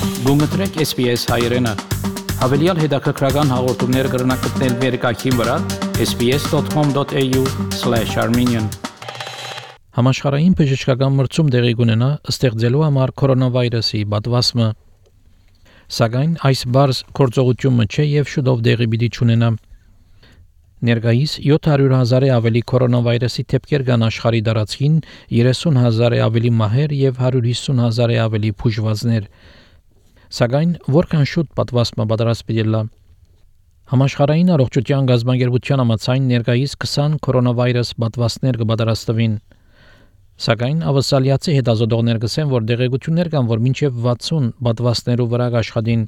Գումտրեք SPS հայրենը։ Հավելյալ հետաքրքրական հաղորդումներ կգրնակցնել վերկայքին վրա sbs.com.au/armenian Համաշխարհային բժշկական մրցում տեղի կունենա ստեղծելու համար կորոնավիրուսի պատվաստումը։ Սակայն այս բարձ գործողությունը չէ եւ շուտով դեղի պիտի ունենա։ Ներկայիս 700,000-ը ավելի կորոնավիրուսի դեպքեր կան աշխարհի տարածքին, 30,000-ը ավելի մահեր եւ 150,000-ը ավելի բուժվածներ։ Սակայն որքան շուտ պատվաստումը պատրաստ պիտի լա։ Համաշխարհային առողջության գազագերբության համաձայն ներկայիս 20 կորոնավիրուս պատվաստներ կպատրաստվին։ Սակայն ավասալիացի հետազոտողներ կսեն, որ դեղեցություններ կան, որ մինչև 60 պատվաստներու վրա աշխատին։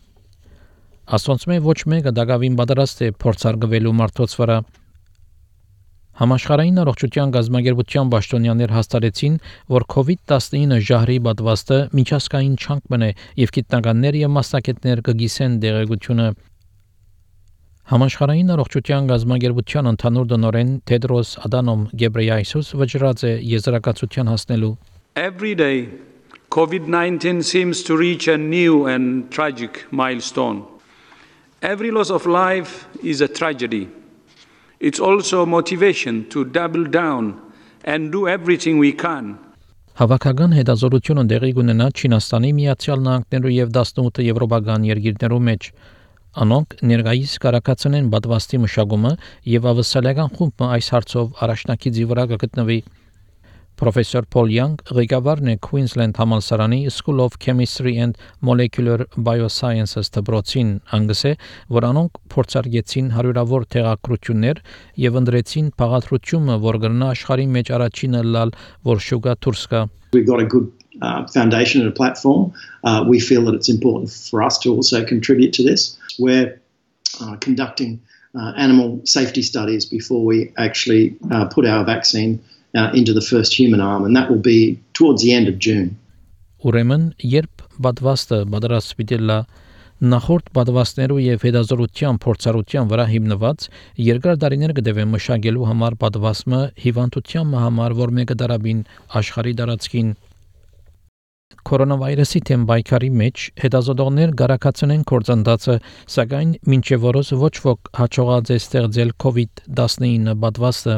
Ասոնցմե ոչ մեկը դակավին պատրաստ է փորձարկվելու մարդոց վրա։ Համաշխարհային առողջության գազագերբության պաշտոնյաներ հաստատեցին, որ COVID-19 ժահրի պատվաստը միջազգային չանք մնե եւ գիտնականներ եւ մասնակիցներ կգիսեն դեղեցությունը։ Համաշխարհային առողջության գազագերբության ընդհանուր տնօրեն Թեդրոս Ադանոմ Գեբրեյեսուս վճռած է եզրակացության հասնելու. Every day COVID-19 seems to reach a new and tragic milestone. Every loss of life is a tragedy. It's also motivation to double down and do everything we can. Հավաքական հետազոտությունը դեղի կունենա Չինաստանի, Միացյալ Նահանգներու եւ 18 եվրոպական երկրներու մեջ։ Անոնք ներկայիս կարակացնեն պատվաստի մշակումը եւ ավասալական խումբը այս հարցով առաջնակիցի վրա կգտնվի։ Պրոֆեսոր Փոլ Յանգ ղեկավարն է Queensland համալսարանի School of Chemistry and Molecular Biosciences դպրոցին, անգսե, որ անոնք փորձարկեցին հարյուրավոր տեղեկություններ եւ ընտրեցին բաղադրությունը, որ կգնա աշխարհի մեջ առաջինը լալ, որ շուկա դուրս գա։ We've got a good foundation and a platform. We feel that it's important for us to also contribute to this. We're conducting animal safety studies before we actually put our vaccine into the first human arm, and that will be towards the end of June. Ուրեմն, երբ պատվաստը պատրաստ պիտի լա, նախորդ պատվաստներու եւ հետազոտության փորձառության վրա հիմնված երկար տարիներ կդեվեն մշակելու համար պատվաստումը հիվանդության համար, որ մեկը դարաբին աշխարհի տարածքին։ Կորոնավիրուսի թեմ բայկարի մեջ հետազոտողներ գարակացնեն կորցանդացը, սակայն մինչև որս ոչ ոք հաջողած է ստեղծել COVID-19 պատվաստը։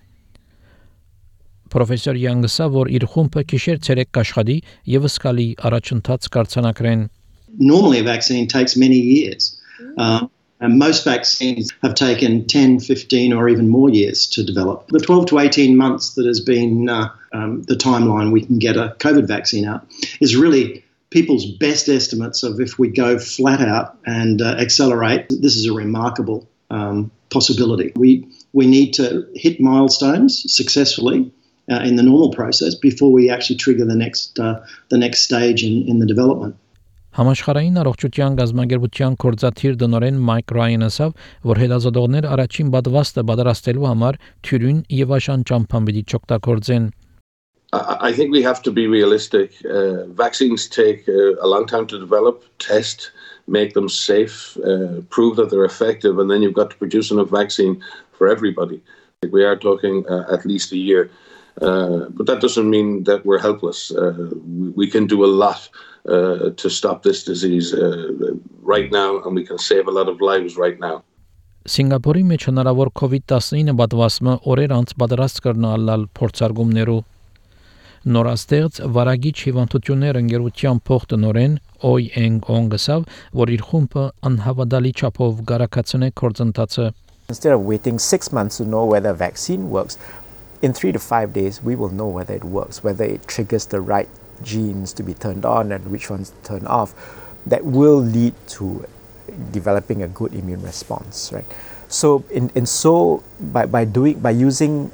Պրոֆեսոր Յանգսը, որ իր խումբը գիշեր-ցերեկ կաշխատի եւ սկալի առաջընթաց կարձանակրեն։ Normally a vaccine takes many years. And most vaccines have taken 10, 15 or even more years to develop. The 12 to 18 months that has been the timeline we can get a COVID vaccine out is really people's best estimates of if we go flat out and accelerate. This is a remarkable possibility. We need to hit milestones successfully in the normal process before we actually trigger the next stage in the development. Համաշխարհային առողջության գազագերբության կորզաթիր դնորեն Մայք Ռայանը ասավ, որ հետազոտողներ առաջին պատվաստը պատրաստելու համար թյուրին եւ աշան ճամփան պիտի չօգտագործեն. I think we have to be realistic. Vaccines take a long time to develop, test, make them safe, prove that they're effective, and then you've got to produce enough vaccine for everybody. We are talking at least a year. But that doesn't mean that we're helpless. We can do a lot to stop this disease right now, and we can save a lot of lives right now. Սինգապուրի մեջ հնարավոր COVID-19 պատվաստումը օրեր անց պատրաստ կրնալալ փորձարկումներով։ Նորաստեղծ վարագիչ հիվանդություններ ընկերության փոխտնօրեն Օյ Էնգ Օնգսավ, որ իր խումբը անհավատալի չափով գարակացնե կորցընթացը։ Instead of waiting 6 months to know whether a vaccine works, in 3 to 5 days we will know whether it works, whether it triggers the right genes to be turned on and which ones to turn off. That will lead to developing a good immune response, right? So, by using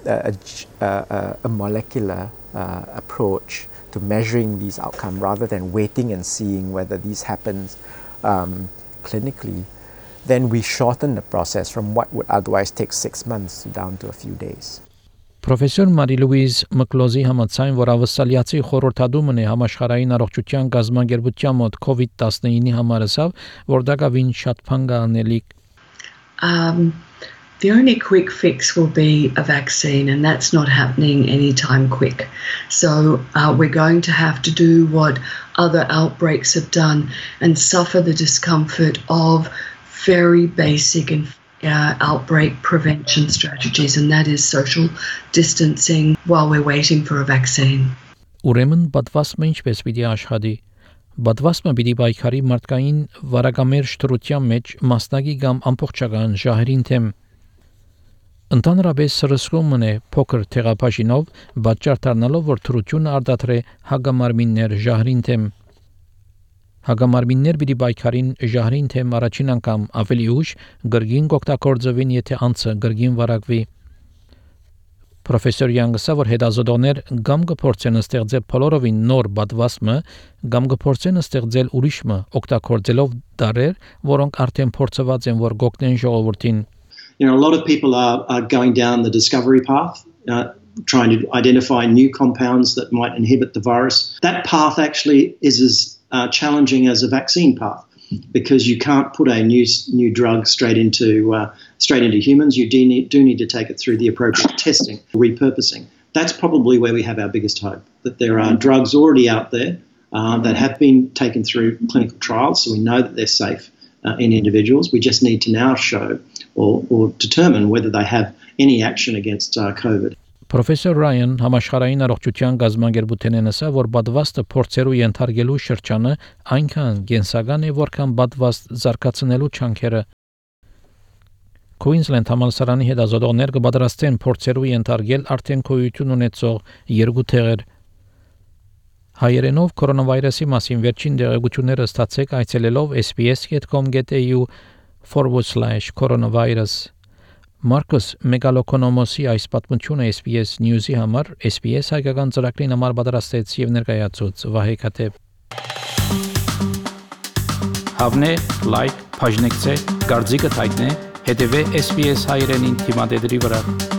a molecular approach to measuring these outcomes rather than waiting and seeing whether these happens clinically, then we shorten the process from what would otherwise take 6 months down to a few days. Պրոֆեսոր Մարի Լուիզ Մկլոզի համաձայն, որ ավասալիացի խորհրդադումն է համաշխարհային առողջության գազագերբության մոտ COVID-19-ի համար ասավ, որ դակավին շատ բան կա անելիք։ The only quick fix will be a vaccine, and that's not happening anytime quick. So we're going to have to do what other outbreaks have done and suffer the discomfort of very basic and outbreak prevention strategies, and that is social distancing while we're waiting for a vaccine. Ուրեմն պատվաստումը ինչպես պիտի աշխատի։ Պատվաստումը պիտի պայքարի մարդկային վարակամերժ թրության մեջ մասնագի կամ ամբողջական ժահերին թեմ։ Ընդհանրապես սրսկումն է փոքր թեղապաշինով պատճառ դառնալով, որ թրությունը արտադրե հագամարմիններ ժահերին թեմ։ Հագամարմիններ պիտի պայքարին ժահերին թեմ առաջին անգամ ավելի ուշ գրգին կօգտագործվին, եթե անձը գրգին վարակվի։ Պրոֆեսոր Յանգսը, որ հետազոտողներ կամ կփորձեն ստեղծել բոլորովին նոր պատվաստը, կամ կփորձեն ստեղծել ուրիշը օգտագործելով դարեր, որոնք արդեն փորձված են, որ գոկնեն ժողովրդին։ You know, a lot of people are going down the discovery path, trying to identify new compounds that might inhibit the virus. That path actually is as challenging as a vaccine path, because you can't put a new drug straight into humans. You do need to take it through the appropriate testing, repurposing. That's probably where we have our biggest hope, that there are drugs already out there that have been taken through clinical trials, so we know that they're safe in individuals. We just need to now show or determine whether they have any action against COVID. Պրոֆեսոր Ռայան համաշխարհային առողջության գազագերբութենն ասա, որ պատվաստը փորձերու ենթարկելու շրջանը այնքան գենսական է, որքան պատվաստ զարգացնելու չանքերը։ Queensland համալսարանի հետազոտողներ կպատրաստեն փորձերու ենթարկել արդեն գոյություն ունեցող երկու թեղեր։ Հայերենով կորոնավիրուսի մասին վերջին տեղեկությունները ստացեք այցելելով sbs.com.au/coronavirus Marcus Megalokonomosի այս պատմությունը SBS News-ի համար SBS հայկական ծրագրին համար պատրաստեց եւ ներկայացուց Վահե Քաթեփ։ Հավնե, լայք, բաժնեկցե, դարձիկը թայտնե, հետեւե SBS հայրենին թիմադեդի վրա։